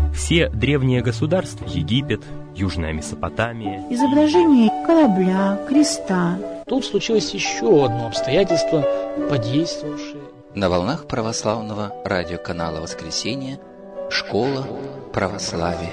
Все древние государства, Египет, Южная Месопотамия, изображение корабля, креста. Тут случилось еще одно обстоятельство, подействовавшее. На волнах православного радиоканала «Воскресенье» Школа православия.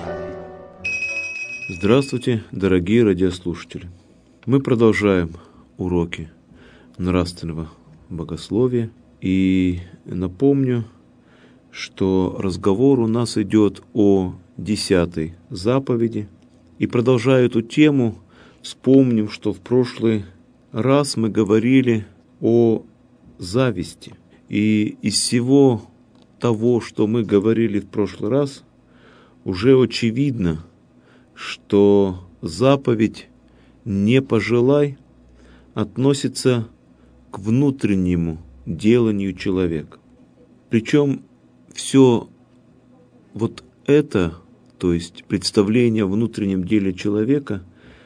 Здравствуйте, дорогие радиослушатели! Мы продолжаем уроки нравственного богословия. И напомню, что разговор у нас идет о 10-й заповеди. И продолжая эту тему, вспомним, что в прошлый раз мы говорили о зависти. И из всего того, что мы говорили в прошлый раз, уже очевидно, что заповедь «не пожелай» относится к внутреннему деланию человека. Причем все вот это, то есть представление о внутреннем деле человека,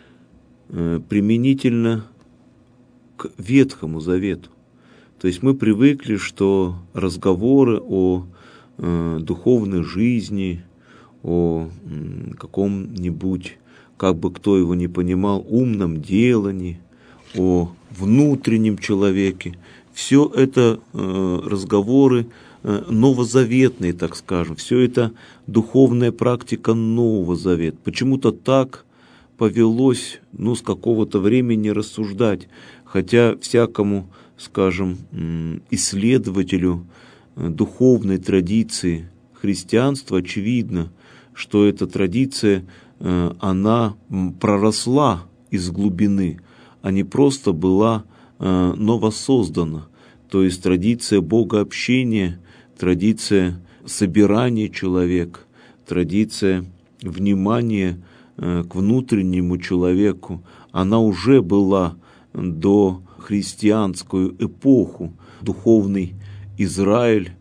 применительно к Ветхому Завету. То есть мы привыкли, что разговоры о духовной жизни, о каком-нибудь, как бы кто его ни понимал, умном делании, о внутреннем человеке, все это разговоры новозаветные, так скажем, все это духовная практика Нового Завета. Почему-то так повелось, с какого-то времени рассуждать, хотя всякому, скажем, исследователю духовной традиции христианства очевидно, что эта традиция, она проросла из глубины, а не просто была новосоздана. То есть традиция богообщения, традиция собирания человека, традиция внимания к внутреннему человеку, она уже была до христианскую эпоху. Духовный Израиль,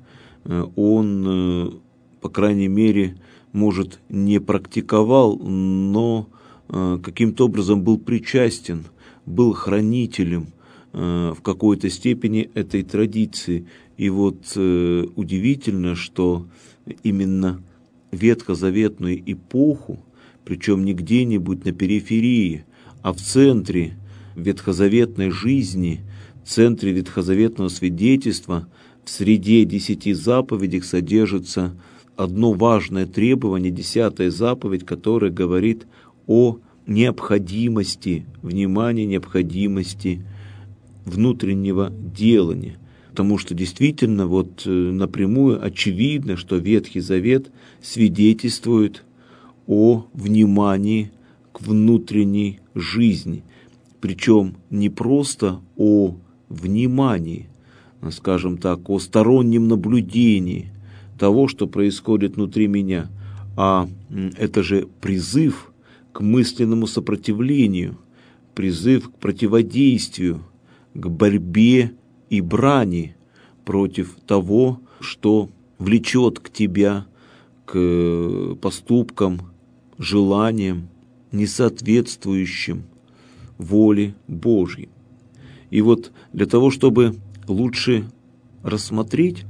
он, по крайней мере, может, не практиковал, но каким-то образом был причастен, был хранителем в какой-то степени этой традиции. И вот удивительно, что именно ветхозаветную эпоху, причем не где-нибудь на периферии, а в центре ветхозаветной жизни, в центре ветхозаветного свидетельства, в среде 10 заповедей содержится одно важное требование, 10-я заповедь, которая говорит о необходимости, внимания, необходимости внутреннего делания. Потому что действительно напрямую очевидно, что Ветхий Завет свидетельствует о внимании к внутренней жизни. Причем не просто о внимании, скажем так, о стороннем наблюдении того, что происходит внутри меня, а это же призыв к мысленному сопротивлению, призыв к противодействию, к борьбе и брани против того, что влечет к тебя к поступкам, желаниям, несоответствующим воле Божьей. И вот для того, чтобы лучше рассмотреть,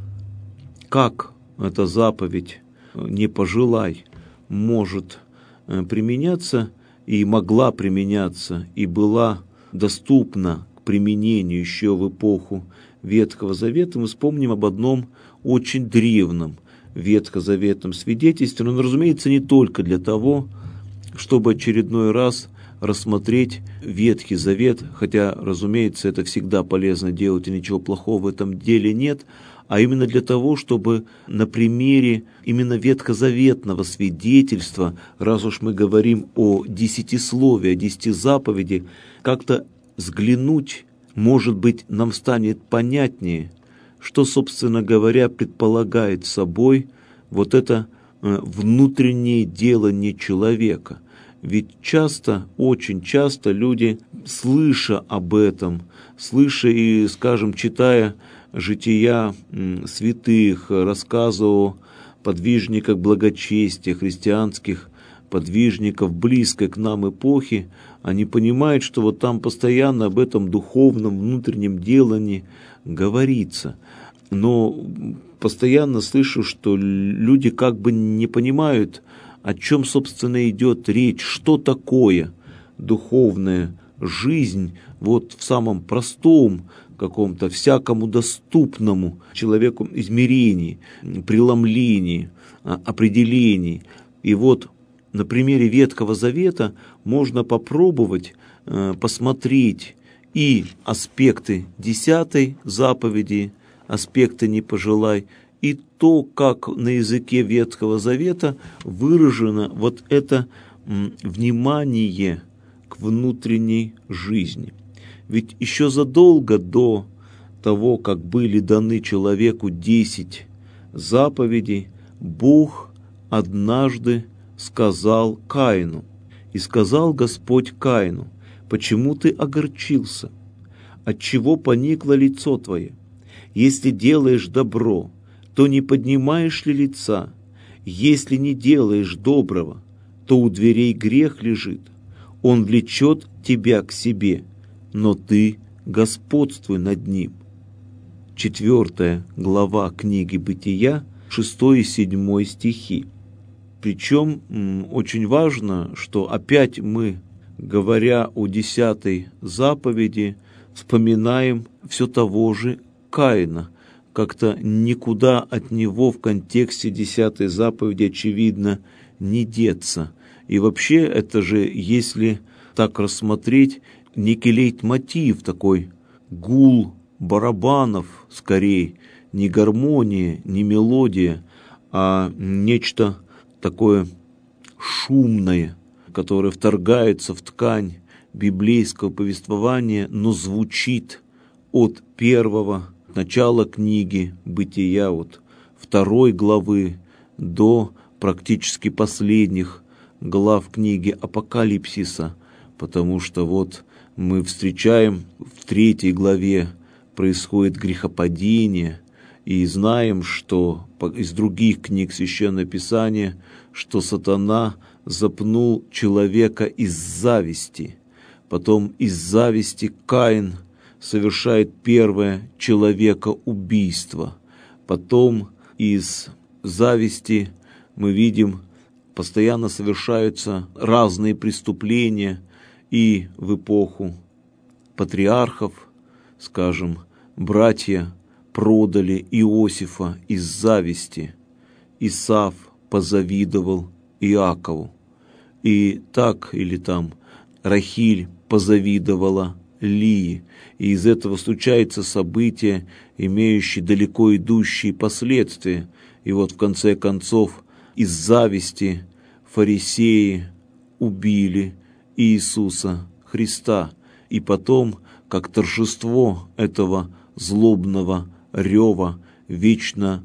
как эта заповедь «не пожелай» может применяться и могла применяться, и была доступна к применению еще в эпоху Ветхого Завета, мы вспомним об одном очень древнем ветхозаветном свидетельстве, но, разумеется, не только для того, чтобы очередной раз рассмотреть Ветхий Завет, хотя, разумеется, это всегда полезно делать, и ничего плохого в этом деле нет, а именно для того, чтобы на примере именно ветхозаветного свидетельства, раз уж мы говорим о 10-слове, о 10 заповедях, как-то взглянуть, может быть, нам станет понятнее, что, собственно говоря, предполагает собой вот это внутреннее делание человека. Ведь часто, очень часто люди, слыша об этом, слыша и, скажем, читая жития святых, рассказы о подвижниках благочестия, христианских подвижников близкой к нам эпохи, они понимают, что вот там постоянно об этом духовном внутреннем делании говорится. но постоянно слышу, что люди как бы не понимают, о чем, собственно, идет речь, что такое духовная жизнь вот в самом простом, каком-то всякому доступному человеку измерении, преломлении, определении. И вот на примере Ветхого Завета можно попробовать посмотреть и аспекты 10 заповеди, аспекты «не пожелай», и то, как на языке Ветхого Завета выражено вот это внимание к внутренней жизни. Ведь еще задолго до того, как были даны человеку 10 заповедей, Бог однажды сказал Каину: «И сказал Господь Каину: почему ты огорчился? Отчего поникло лицо твое? Если делаешь добро, то не поднимаешь ли лица? Если не делаешь доброго, то у дверей грех лежит. Он влечет тебя к себе, но ты господствуй над ним». 4 глава книги Бытия, 6 и 7 стихи. Причем очень важно, что опять мы, говоря о 10 заповеди, вспоминаем все того же Каина. Как-то никуда от него в контексте 10 заповеди, очевидно, не деться. И вообще это же, если так рассмотреть, некий лейтмотив, такой гул барабанов, скорее, не гармония, не мелодия, а нечто такое шумное, которое вторгается в ткань библейского повествования, но звучит от первого начала книги Бытия, от 2 главы до практически последних глав книги Апокалипсиса, потому что вот мы встречаем в 3 главе происходит грехопадение, и знаем, что из других книг Священного Писания, что сатана запнул человека из зависти. Потом из зависти Каин совершает первое человекоубийство. Потом из зависти мы видим, постоянно совершаются разные преступления, и в эпоху патриархов, скажем, братья продали Иосифа из зависти. Исав позавидовал Иакову. И так, или там, Рахиль позавидовала Лии. И из этого случается событие, имеющее далеко идущие последствия. И вот в конце концов из зависти фарисеи убили Иисуса Христа. И потом, как торжество этого злобного рева, вечно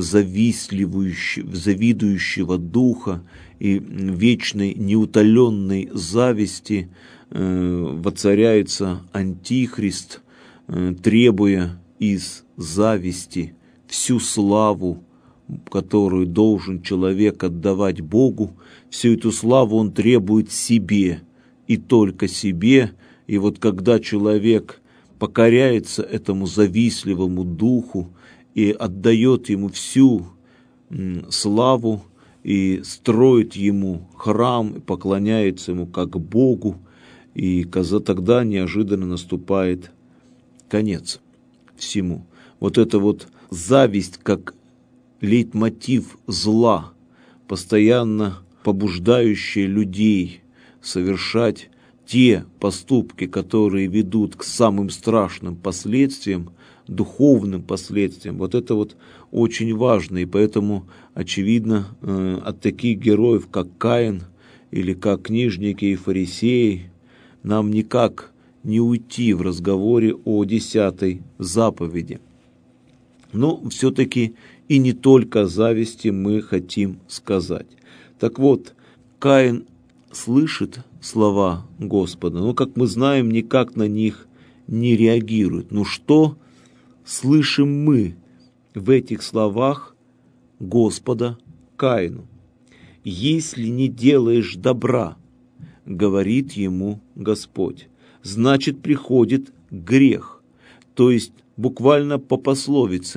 завидующего духа и вечной неутоленной зависти, воцаряется Антихрист, требуя из зависти всю славу, которую должен человек отдавать Богу, всю эту славу он требует себе и только себе. И вот когда человек покоряется этому завистливому духу и отдает ему всю славу, и строит ему храм, и поклоняется ему как Богу, и тогда неожиданно наступает конец всему. Вот эта вот зависть как лейтмотив зла, постоянно побуждающая людей совершать те поступки, которые ведут к самым страшным последствиям, духовным последствиям. Вот это вот очень важно, и поэтому, очевидно, от таких героев, как Каин или как книжники и фарисеи, нам никак не уйти в разговоре о 10 заповеди. Но все-таки и не только о зависти мы хотим сказать. Так вот, Каин слышит слова Господа, но, как мы знаем, никак на них не реагирует. Но что слышим мы в этих словах Господа Каину? «Если не делаешь добра, — говорит ему Господь, — значит, приходит грех». То есть, буквально по пословице,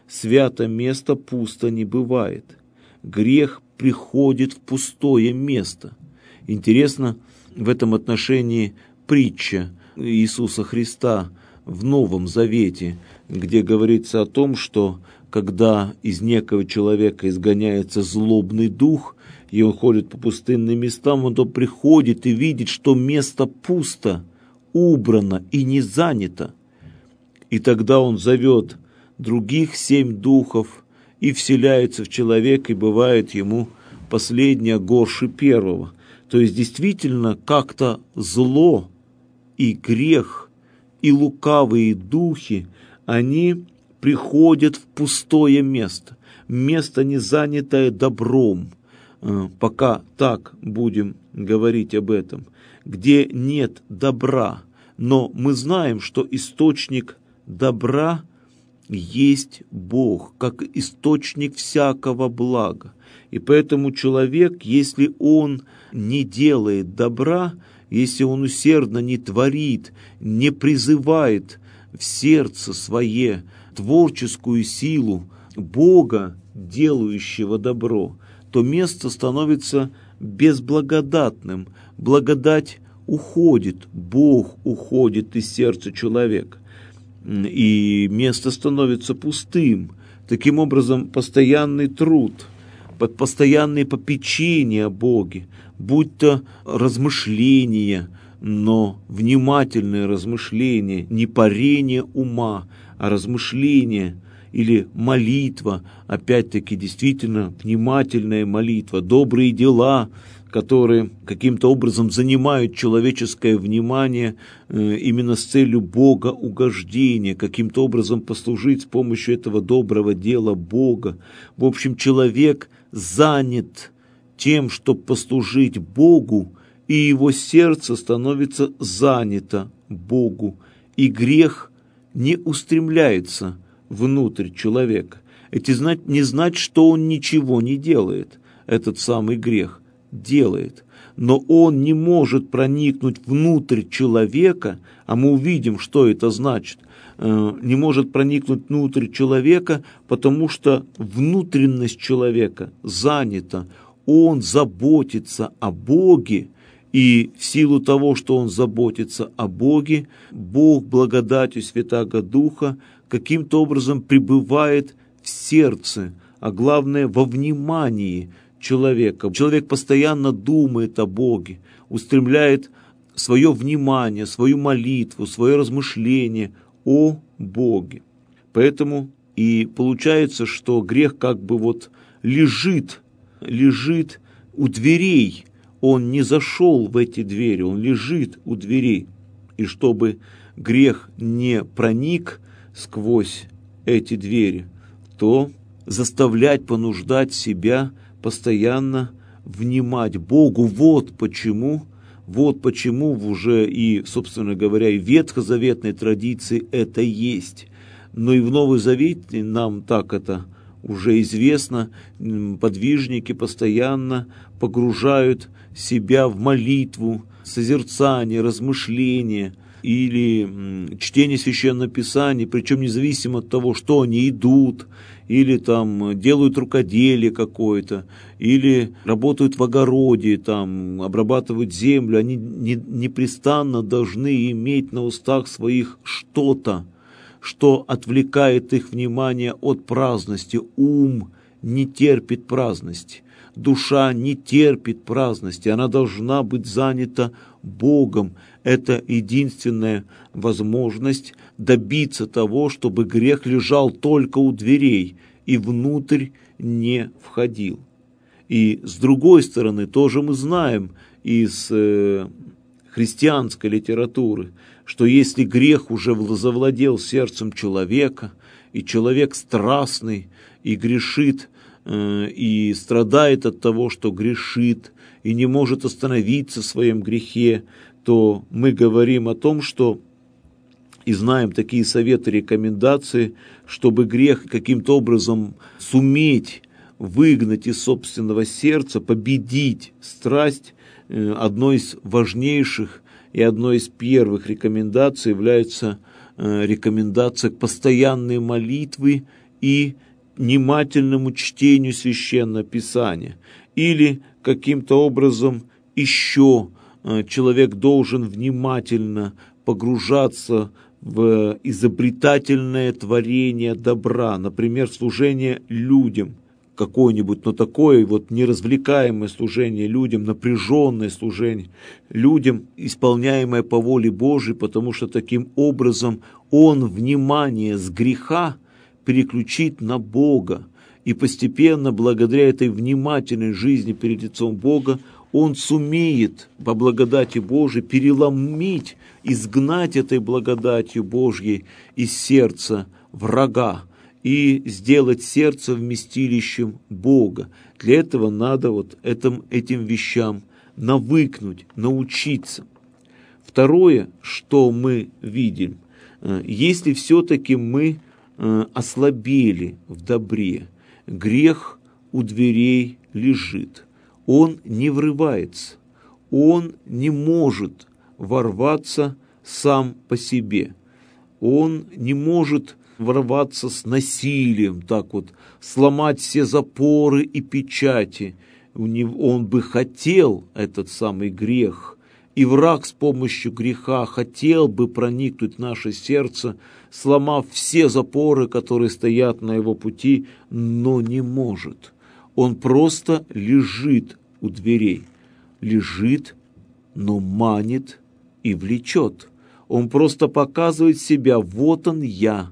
свято место пусто не бывает. Грех приходит в пустое место. Интересно в этом отношении притча Иисуса Христа в Новом Завете, где говорится о том, что когда из некого человека изгоняется злобный дух, и он ходит по пустынным местам, он то приходит и видит, что место пусто, убрано и не занято. И тогда он зовет других 7 духов и вселяется в человека, и бывает ему последнее горше первого. То есть действительно как-то зло и грех и лукавые духи, они приходят в пустое место, место, не занятое добром. Пока так будем говорить об этом, где нет добра, но мы знаем, что источник добра есть Бог, как источник всякого блага. И поэтому человек, если он не делает добра, если он усердно не творит, не призывает в сердце свое творческую силу Бога, делающего добро, то место становится безблагодатным. Благодать уходит, Бог уходит из сердца человека, и место становится пустым. Таким образом, постоянный труд, постоянные попечения о Боге, будь то размышления, но внимательное размышление, не парение ума, а размышление или молитва, опять-таки действительно внимательная молитва, добрые дела, которые каким-то образом занимают человеческое внимание именно с целью Бога угождения, каким-то образом послужить с помощью этого доброго дела Бога. В общем, человек занят тем, чтобы послужить Богу, и его сердце становится занято Богу, и грех не устремляется внутрь человека. Это не значит, что он ничего не делает, этот самый грех делает, но он не может проникнуть внутрь человека, а мы увидим, что это значит, не может проникнуть внутрь человека, потому что внутренность человека занята, он заботится о Боге, и в силу того, что он заботится о Боге, Бог благодатью Святаго Духа каким-то образом пребывает в сердце, а главное во внимании человека. Человек постоянно думает о Боге, устремляет свое внимание, свою молитву, свое размышление о Боге. Поэтому и получается, что грех как бы вот лежит у дверей. Он не зашел в эти двери, он лежит у дверей. И чтобы грех не проник сквозь эти двери, то заставлять, понуждать себя постоянно внимать Богу. Вот почему уже и, собственно говоря, и в ветхозаветной традиции это есть. Но и в Новый Завет нам так это уже известно. Подвижники постоянно погружают себя в молитву, созерцание, размышление или чтение Священного Писания, причем независимо от того, что они идут, или там делают рукоделие какое-то, или работают в огороде, там обрабатывают землю, они непрестанно должны иметь на устах своих что-то, что отвлекает их внимание от праздности. Ум не терпит праздности, душа не терпит праздности, она должна быть занята Богом. Это единственная возможность добиться того, чтобы грех лежал только у дверей и внутрь не входил. И с другой стороны, тоже мы знаем из христианской литературы, что если грех уже завладел сердцем человека, и человек страстный, и грешит, и страдает от того, что грешит, и не может остановиться в своем грехе, то мы говорим о том, что и знаем такие советы, рекомендации, чтобы грех каким-то образом суметь выгнать из собственного сердца, победить страсть. Одной из важнейших и одной из первых рекомендаций является рекомендация к постоянной молитве и внимательному чтению Священного Писания. Или каким-то образом еще человек должен внимательно погружаться в изобретательное творение добра, например, служение людям какое-нибудь, но такое вот неразвлекаемое служение людям, напряженное служение людям, исполняемое по воле Божией, потому что таким образом он внимание с греха переключит на Бога, и постепенно, благодаря этой внимательной жизни перед лицом Бога, он сумеет по благодати Божией переломить, изгнать этой благодатью Божьей из сердца врага и сделать сердце вместилищем Бога. Для этого надо вот этим вещам навыкнуть, научиться. Второе, что мы видим, если все-таки мы ослабели в добре, грех у дверей лежит. Он не врывается, он не может ворваться сам по себе, он не может ворваться с насилием, так вот, сломать все запоры и печати. Он бы хотел, этот самый грех, и враг с помощью греха хотел бы проникнуть в наше сердце, сломав все запоры, которые стоят на его пути, но не может. Он просто лежит у дверей, лежит, но манит и влечет. Он просто показывает себя: вот он я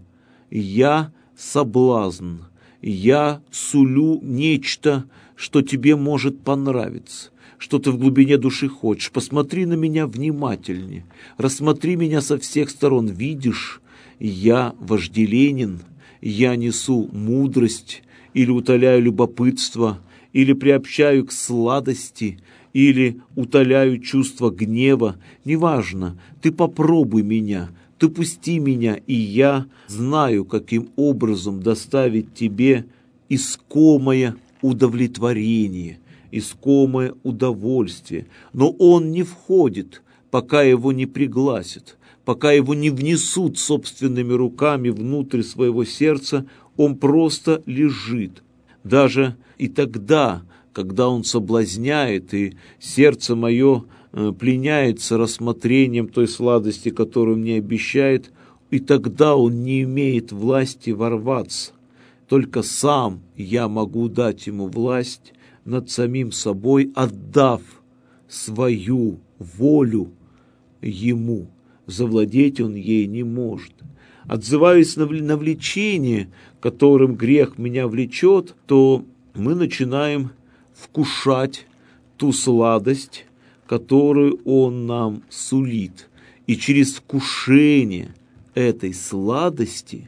соблазн, я сулю нечто, что тебе может понравиться, что ты в глубине души хочешь. Посмотри на меня внимательнее, рассмотри меня со всех сторон. Видишь, я вожделенен, я несу мудрость, или утоляю любопытство, или приобщаю к сладости, или утоляю чувство гнева. Неважно, ты попробуй меня, ты пусти меня, и я знаю, каким образом доставить тебе искомое удовлетворение, искомое удовольствие. Но он не входит, пока его не пригласят, пока его не внесут собственными руками внутрь своего сердца. Он просто лежит. Даже и тогда, когда он соблазняет, и сердце мое пленяется рассмотрением той сладости, которую мне обещает, и тогда он не имеет власти ворваться. Только сам я могу дать ему власть над самим собой, отдав свою волю ему. Завладеть он ей не может. Отзываясь на влечение, которым грех меня влечет, то мы начинаем вкушать ту сладость, которую он нам сулит. И через вкушение этой сладости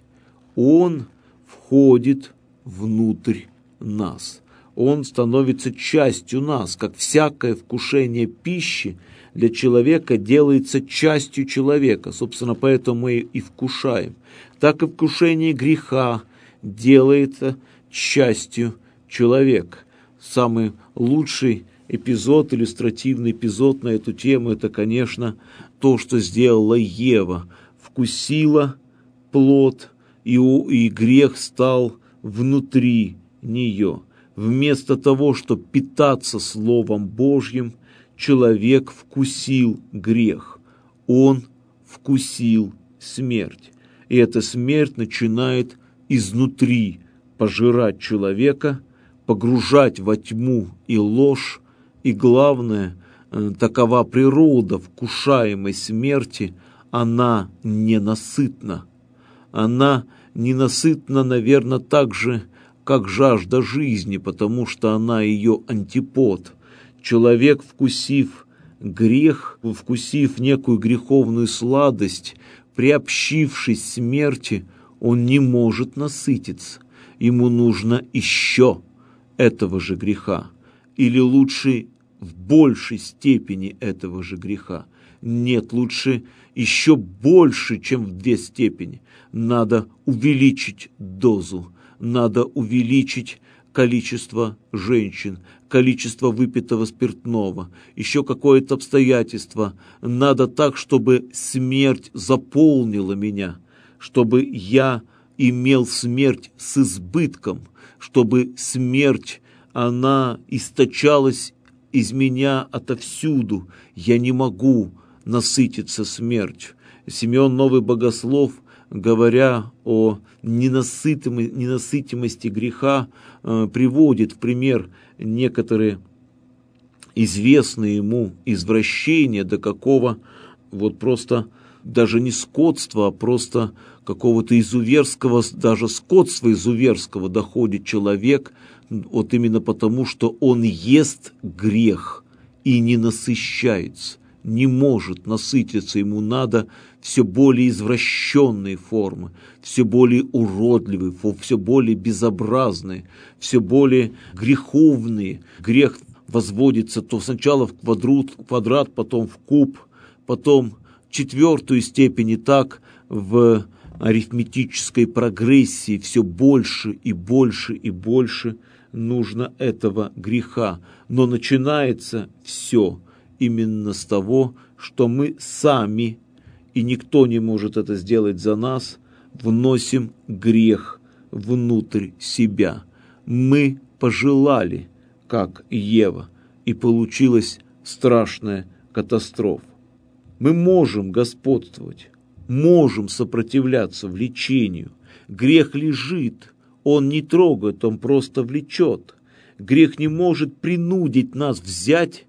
он входит внутрь нас. Он становится частью нас, как всякое вкушение пищи для человека делается частью человека. Собственно, поэтому мы и вкушаем. Так и вкушение греха делается частью человека. Самый лучший эпизод, иллюстративный эпизод на эту тему, это, конечно, то, что сделала Ева. Вкусила плод, и грех стал внутри нее. Вместо того, чтобы питаться Словом Божьим, человек вкусил грех. Он вкусил смерть. И эта смерть начинает изнутри пожирать человека, погружать во тьму и ложь. И главное, такова природа вкушаемой смерти, она ненасытна. Она ненасытна, наверное, так же, как жажда жизни, потому что она ее антипод. Человек, вкусив грех, вкусив некую греховную сладость, приобщившись смерти, он не может насытиться. Ему нужно еще этого же греха, или лучше в большей степени этого же греха. Нет, лучше еще больше, чем в 2 степени. Надо увеличить дозу, надо увеличить количество женщин, количество выпитого спиртного, еще какое-то обстоятельство. Надо так, чтобы смерть заполнила меня, чтобы я имел смерть с избытком, чтобы смерть, она источалась из меня отовсюду. Я не могу насытиться смертью. Симеон Новый Богослов, говоря о ненасытимости греха, приводит в пример некоторые известные ему извращения, до какого вот просто даже не скотства, а просто какого-то изуверского, даже скотства изуверского доходит человек, вот именно потому, что он ест грех и не насыщается, не может насытиться, ему надо все более извращенные формы, все более уродливые, все более безобразные, все более греховные. Грех возводится то сначала в квадрат, потом в куб, потом в четвертую степень, и так в арифметической прогрессии все больше и больше и больше нужно этого греха. Но начинается все именно с того, что мы сами, и никто не может это сделать за нас, вносим грех внутрь себя. Мы пожелали, как Ева, и получилась страшная катастрофа. Мы можем господствовать, можем сопротивляться влечению. Грех лежит, он не трогает, он просто влечет. Грех не может принудить нас взять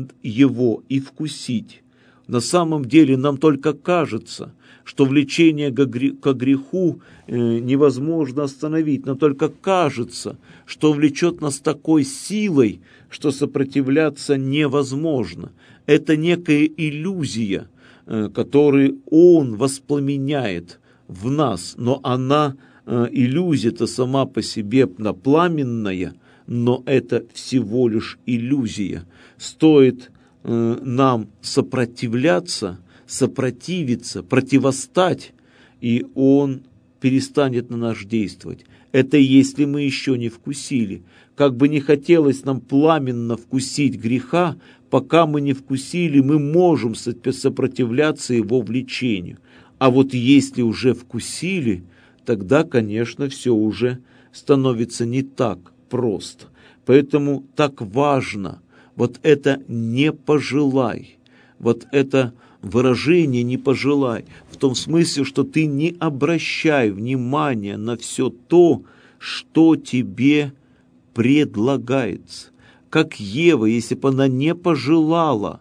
его и вкусить. На самом деле нам только кажется, что влечение к греху невозможно остановить. Нам только кажется, что влечет нас такой силой, что сопротивляться невозможно. Это некая иллюзия, которую он воспламеняет в нас, но она, иллюзия-то сама по себе пламенная, но это всего лишь иллюзия. Стоит нам сопротивляться, сопротивиться, противостать, и он перестанет на нас действовать. Это если мы еще не вкусили. Как бы не хотелось нам пламенно вкусить греха, пока мы не вкусили, мы можем сопротивляться его влечению. А вот если уже вкусили, тогда, конечно, все уже становится не так просто. Поэтому так важно вот это «не пожелай», вот это выражение «не пожелай», в том смысле, что ты не обращай внимания на все то, что тебе предлагается. Как Ева, если бы она не пожелала,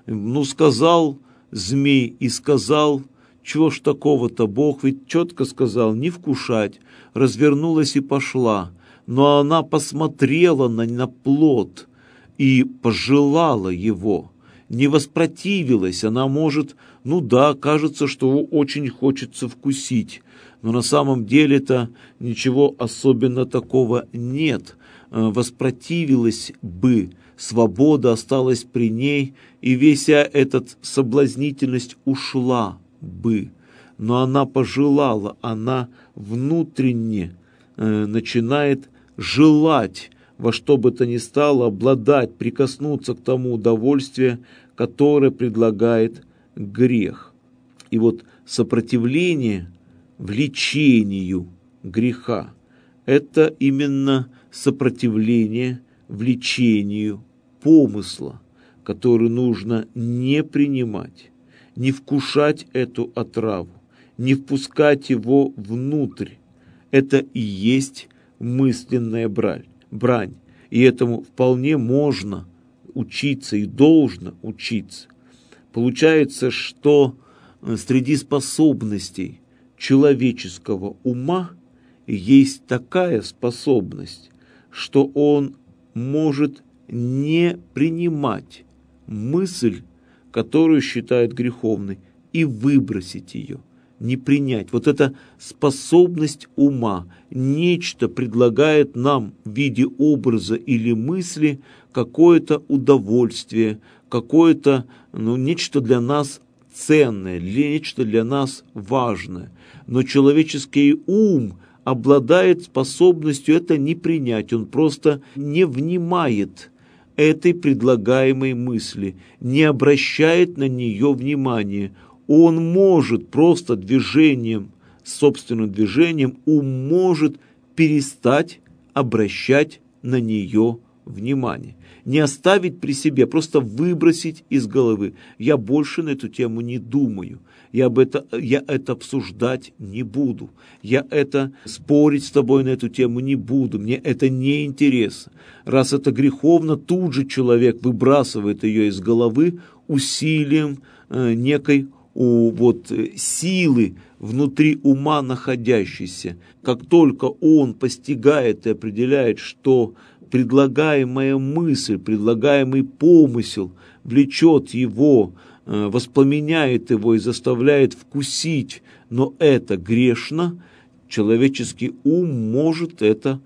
сказал змей и сказал, чего ж такого-то, Бог ведь четко сказал, не вкушать, развернулась и пошла, но она посмотрела на плод и пожелала его, не воспротивилась. Она может, кажется, что очень хочется вкусить, но на самом деле-то ничего особенно такого нет. Воспротивилась бы, свобода осталась при ней, и вся эта соблазнительность ушла бы. Но она пожелала, она внутренне начинает желать во что бы то ни стало обладать, прикоснуться к тому удовольствию, которое предлагает грех. И вот сопротивление влечению греха – это именно сопротивление влечению помысла, который нужно не принимать, не вкушать эту отраву, не впускать его внутрь. Это и есть мысленная брань. И этому вполне можно учиться и должно учиться. Получается, что среди способностей человеческого ума есть такая способность, что он может не принимать мысль, которую считает греховной, и выбросить ее, не принять. Вот эта способность ума, нечто предлагает нам в виде образа или мысли какое-то удовольствие, какое-то, нечто для нас ценное, нечто для нас важное. Но человеческий ум обладает способностью это не принять, он просто не внимает этой предлагаемой мысли, не обращает на нее внимания. Он может просто движением собственным движением ум может перестать обращать на нее внимание. Не оставить при себе, просто выбросить из головы. Я больше на эту тему не думаю. Я это обсуждать не буду. Я спорить с тобой на эту тему не буду. Мне это не интересно. Раз это греховно, тут же человек выбрасывает ее из головы усилием некой силы внутри ума находящейся. Как только он постигает и определяет, что предлагаемая мысль, предлагаемый помысел влечет его, воспламеняет его и заставляет вкусить, но это грешно, человеческий ум может это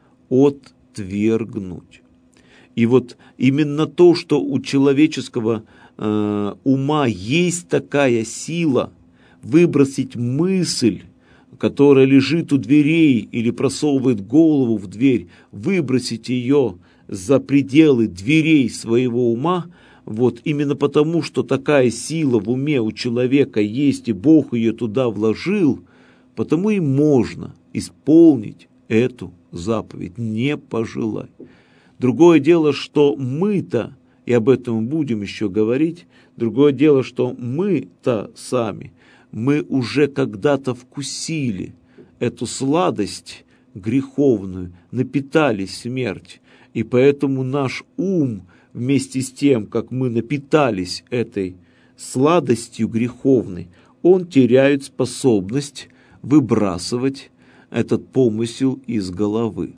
отвергнуть. И именно то, что у человеческого ума есть такая сила выбросить мысль, которая лежит у дверей или просовывает голову в дверь, выбросить ее за пределы дверей своего ума, именно потому, что такая сила в уме у человека есть, и Бог ее туда вложил, потому и можно исполнить эту заповедь «не пожелай». Другое дело, что мы-то, и об этом будем еще говорить, другое дело, что мы-то сами, мы уже когда-то вкусили эту сладость греховную, напитались смерть, и поэтому наш ум вместе с тем, как мы напитались этой сладостью греховной, он теряет способность выбрасывать этот помысел из головы.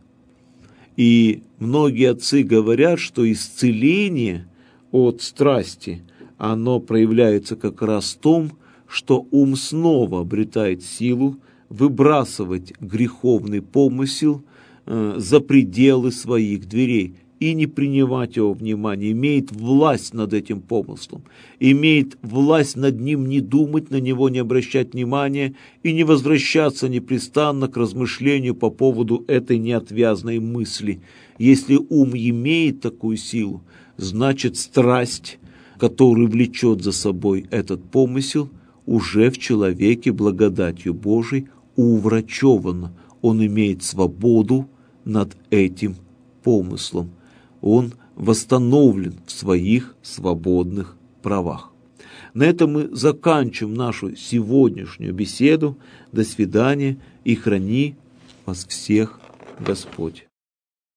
И многие отцы говорят, что исцеление от страсти, оно проявляется как раз в том, что ум снова обретает силу выбрасывать греховный помысел за пределы своих дверей и не принимать его внимания, имеет власть над этим помыслом, имеет власть над ним не думать, на него не обращать внимания и не возвращаться непрестанно к размышлению по поводу этой неотвязной мысли. Если ум имеет такую силу, значит страсть, которую влечет за собой этот помысел, уже в человеке благодатью Божией уврачевана. Он имеет свободу над этим помыслом. Он восстановлен в своих свободных правах. На этом мы заканчиваем нашу сегодняшнюю беседу. До свидания и храни вас всех Господь.